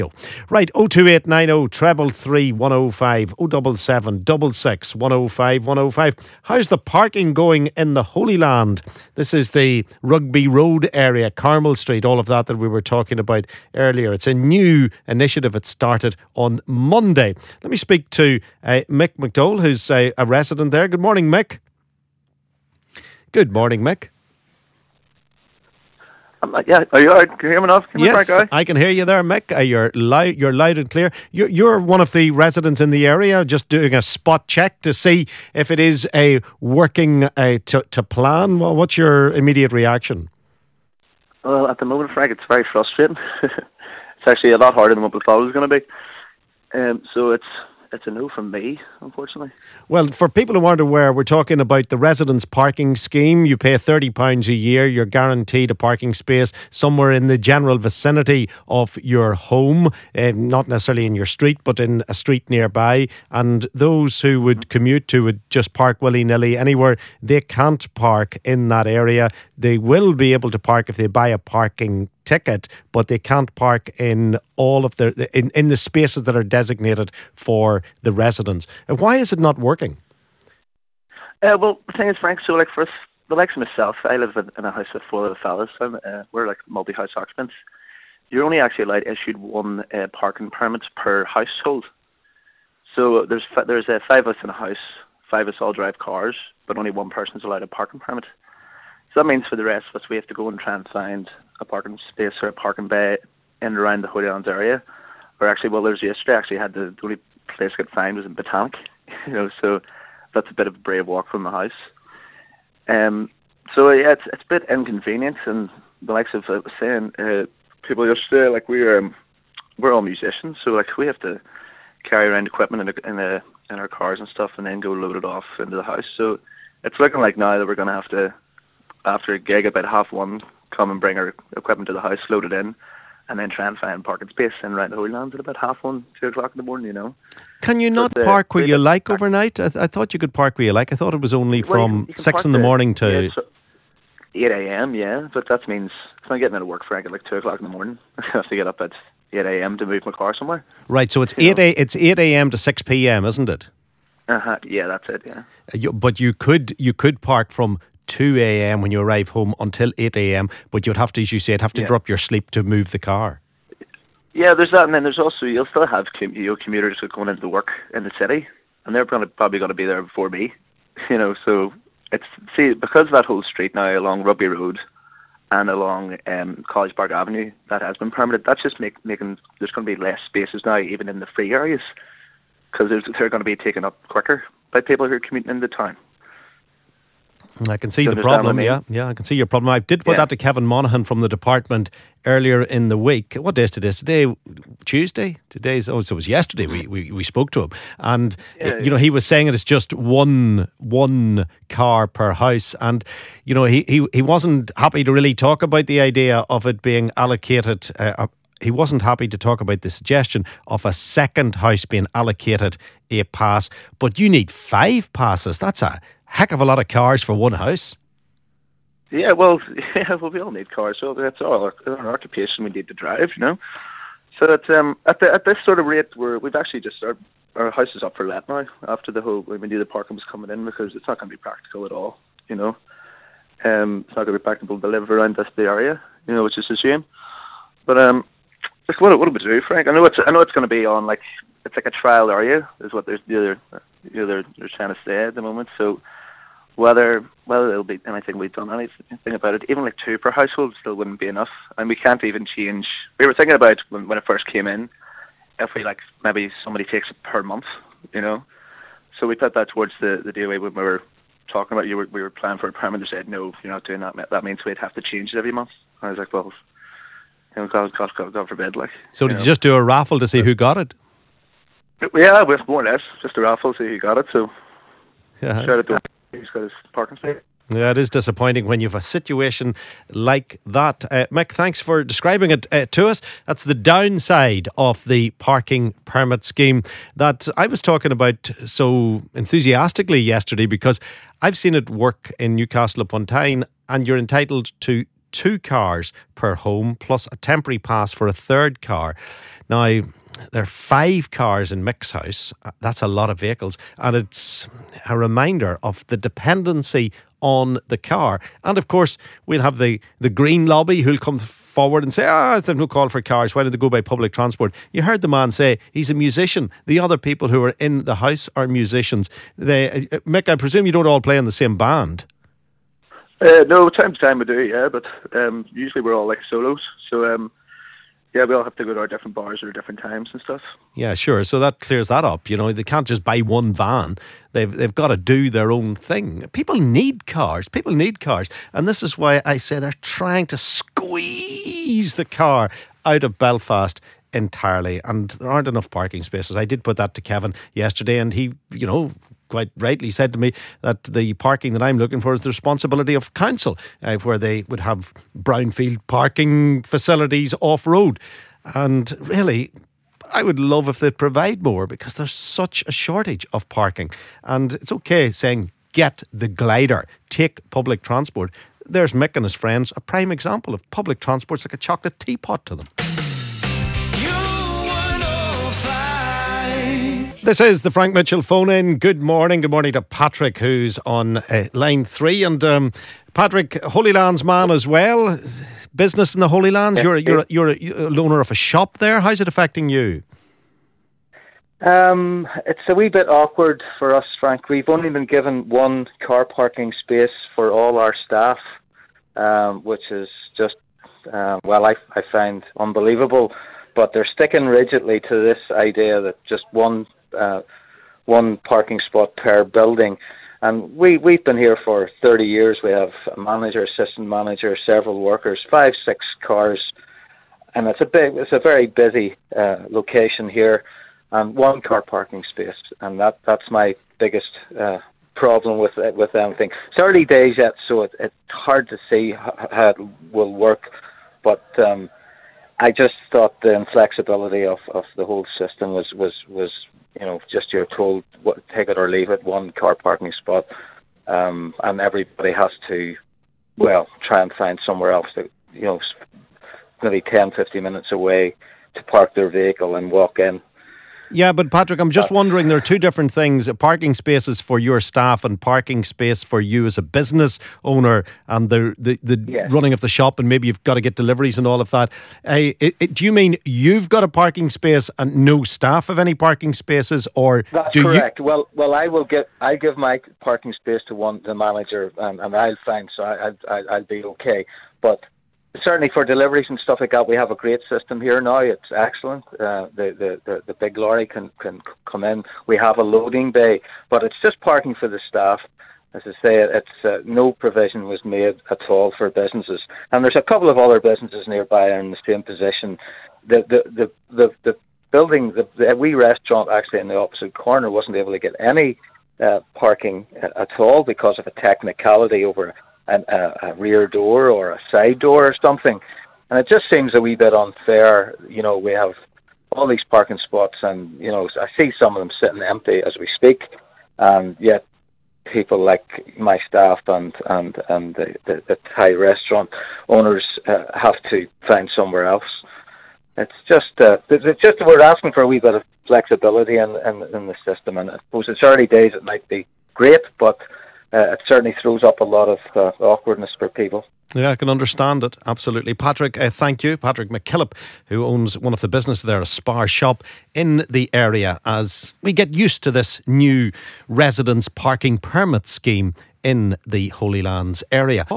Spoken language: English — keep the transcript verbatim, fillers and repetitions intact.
Right, oh two eight nine oh treble three one oh five, oh seven seven double six one oh five one oh five. How's the parking going in the Holy Land? This is the Rugby Road area, Carmel Street, all of that that we were talking about earlier. It's a new initiative. It started on Monday. Let me speak to uh, Mick McDowell, who's uh, a resident there. Good morning, Mick. Good morning, Mick. Um, yeah, are you all right? Can you hear me enough? Can yes, back, I can hear you there, Mick. Uh, you're loud. You're loud and clear. You're, you're one of the residents in the area, just doing a spot check to see if it is a working uh, to to plan. Well, what's your immediate reaction? Well, at the moment, Frank, it's very frustrating. It's actually a lot harder than what we thought it was going to be. Um, so it's it's a no from me, unfortunately. Well, for people who aren't aware, we're talking about the residence parking scheme. You pay thirty pounds a year. You're guaranteed a parking space somewhere in the general vicinity of your home, uh, not necessarily in your street, but in a street nearby. And those who would commute to would just park willy-nilly anywhere. They can't park in that area. They will be able to park if they buy a parking ticket, but they can't park in all of the in, in the spaces that are designated for the residents. Why is it not working? Uh, well, the thing is, Frank, so like for the likes of myself, I live in, in a house with four little fellas. So, uh, we're like multi-house occupants. You're only actually allowed issued one uh, parking permit per household. So there's there's uh, five of us in a house. Five of us all drive cars, but only one person's allowed a parking permit. So that means for the rest of us, we have to go and try and find a parking space or a parking bay in and around the Holy Lands area. Or actually, well, there's yesterday, actually had the, the only place I could find was in Botanic. you know, so that's a bit of a brave walk from the house. Um, so yeah, it's it's a bit inconvenient, and the likes of I was saying, uh, people yesterday, like we are, um, we're all musicians, so like we have to carry around equipment in a, in, a, in our cars and stuff, and then go load it off into the house. So it's looking like now that we're going to have to, after a gig about half one, come and bring our equipment to the house, load it in, and then try and find parking space in around the Holy Lands at about half one, two o'clock in the morning, you know. Can you not but, uh, park where you like park. overnight? I, th- I thought you could park where you like. I thought it was only Well, you from can- you can six park in the the- morning to... yeah, so eight a.m., yeah, but that means it's not getting out of work, Frank, at like two o'clock in the morning. I have to get up at eight a.m. to move my car somewhere. Right, so it's You eight know. a, it's eight a.m. to six p.m., isn't it? Uh-huh, yeah, that's it, yeah. Uh, You, but you could you could park from two a.m. when you arrive home until eight a.m., but you'd have to, as you said, have to Yeah. drop your sleep to move the car. Yeah, there's that, and then there's also, you'll still have com- you know, commuters who are going into work in the city, and they're gonna, probably going to be there before me, you know, so it's, see, because that whole street now along Rugby Road and along um, College Park Avenue, that has been permitted, that's just make, making, there's going to be less spaces now, even in the free areas, because they're going to be taken up quicker by people who are commuting into town. I can see Do the you understand problem, what I yeah. mean? Yeah, I can see your problem. I did put Yeah. that to Kevin Monaghan from the department earlier in the week. What day is today? Today, Tuesday? Today's, oh, so it was yesterday we, we, we spoke to him. And, Yeah, you know, he was saying it's just one one car per house. And, you know, he, he, he wasn't happy to really talk about the idea of it being allocated. Uh, he wasn't happy to talk about the suggestion of a second house being allocated a pass. But you need five passes. That's a heck of a lot of cars for one house. Yeah, well, yeah, well, we all need cars, so that's all our, our occupation we need to drive, you know. So that um, at the at this sort of rate, we're we've actually just our our house is up for let now after the whole when we knew the parking was coming in, because it's not going to be practical at all, you know. Um, it's not going to be practical to live around this the area, you know, which is a shame. But um, just what what do we do, Frank? I know it's I know it's going to be on like it's like a trial area is what there's the other the other they're trying to say at the moment. So whether whether it'll be anything we've done anything about it, even like two per household still wouldn't be enough, and we can't even change. We were thinking about when when it first came in, if we like maybe somebody takes it per month, you know. So we put that towards the the D O A when we were talking about you were we were planning for a permit. They said no, you're not doing that. That means we'd have to change it every month. And I was like, well, you know, God, God, God, God forbid, like. So you did know. you just do a raffle to see who got it? Yeah, with more or less just a raffle, so he got it. So Yeah, shout out to him. He's got his parking space. Yeah, it is disappointing when you have a situation like that. Uh, Mick, thanks for describing it uh, to us. That's the downside of the parking permit scheme that I was talking about so enthusiastically yesterday, because I've seen it work in Newcastle upon Tyne, and you're entitled to two cars per home plus a temporary pass for a third car. Now, there are five cars in Mick's house. That's a lot of vehicles. And it's a reminder of the dependency on the car. And of course, we'll have the, the Green Lobby who'll come forward and say, ah, there's no call for cars. Why don't they go by public transport? You heard the man say he's a musician. The other people who are in the house are musicians. They, uh, Mick, I presume you don't all play in the same band? Uh, no, time to time we do, yeah. But um, usually we're all like solos. So, um, yeah, we all have to go to our different bars at different times and stuff. Yeah, sure. So that clears that up. You know, they can't just buy one van. They've they've got to do their own thing. People need cars. People need cars. And this is why I say they're trying to squeeze the car out of Belfast entirely. And there aren't enough parking spaces. I did put that to Kevin yesterday, and he, you know, quite rightly said to me that the parking that I'm looking for is the responsibility of council, uh, where they would have brownfield parking facilities off-road. And really, I would love if they'd provide more, because there's such a shortage of parking. And it's okay saying, get the glider, take public transport. There's Mick and his friends, a prime example of public transport's like a chocolate teapot to them. This is the Frank Mitchell phone-in. Good morning. Good morning to Patrick, who's on uh, line three. And um, Patrick, Holy Lands man as well. Business in the Holy Lands. You're you're you're a, you're a owner of a shop there. How's it affecting you? Um, it's a wee bit awkward for us, Frank. We've only been given one car parking space for all our staff, um, which is just uh, well, I I find unbelievable. But they're sticking rigidly to this idea that just one. Uh, one parking spot per building, and we we've been here for thirty years. We have a manager, assistant manager, several workers, five six cars, and it's a big it's a very busy uh, location here, and one car parking space, and that that's my biggest uh, problem with with everything. It's early days yet, so it, it's hard to see how, how it will work, but um, I just thought the inflexibility of, of the whole system was was was. You know, just you're told what, take it or leave it, one car parking spot, um, and everybody has to, well, try and find somewhere else to, you know, maybe ten, fifteen minutes away to park their vehicle and walk in. Yeah, but Patrick, I'm just wondering, there are two different things, parking spaces for your staff and parking space for you as a business owner, and the the, the yeah. running of the shop, and maybe you've got to get deliveries and all of that. Uh, it, it, do you mean you've got a parking space and no staff have any parking spaces, or That's do correct. you? Well, well, I will get I give my parking space to one the manager, and, and I'll find so I, I I'll be okay, but. Certainly for deliveries and stuff like that, we have a great system here now. It's excellent. Uh, the, the, the, the big lorry can, can come in. We have a loading bay, but it's just parking for the staff. As I say, it's uh, no provision was made at all for businesses. And there's a couple of other businesses nearby in the same position. The the the the, the building, the, the wee restaurant actually in the opposite corner wasn't able to get any uh, parking at all because of a technicality over An, a, a rear door or a side door or something, and it just seems a wee bit unfair. You know, we have all these parking spots, and you know, I see some of them sitting empty as we speak, and yet people like my staff and and and the, the, the Thai restaurant owners uh, have to find somewhere else. It's just, uh, it's just we're asking for a wee bit of flexibility in, in in the system, and I suppose it's early days. It might be great, but. Uh, it certainly throws up a lot of uh, awkwardness for people. Yeah, I can understand it. Absolutely. Patrick, uh, thank you. Patrick McKillop, who owns one of the businesses there, a Spar shop in the area, as we get used to this new residence parking permit scheme in the Holy Lands area.